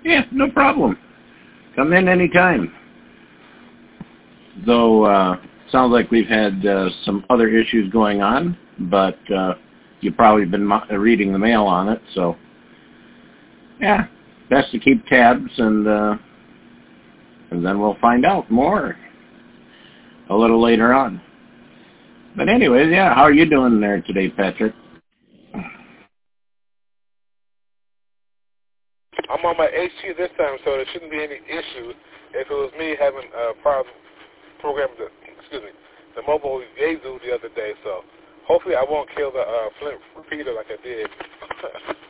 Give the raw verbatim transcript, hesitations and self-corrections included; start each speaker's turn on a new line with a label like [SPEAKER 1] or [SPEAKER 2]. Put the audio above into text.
[SPEAKER 1] Yeah, no problem. Come in anytime. Though, uh, sounds like we've had uh, some other issues going on, but uh, you've probably been mo- reading the mail on it, so yeah, best to keep tabs, and uh, and then we'll find out more a little later on. But anyways, yeah, how are you doing there today, Patrick?
[SPEAKER 2] I'm on my H T this time, so there shouldn't be any issue if it was me having a problem programming the, excuse me, the mobile Yaesu the other day. So hopefully I won't kill the uh, Flint repeater like I did.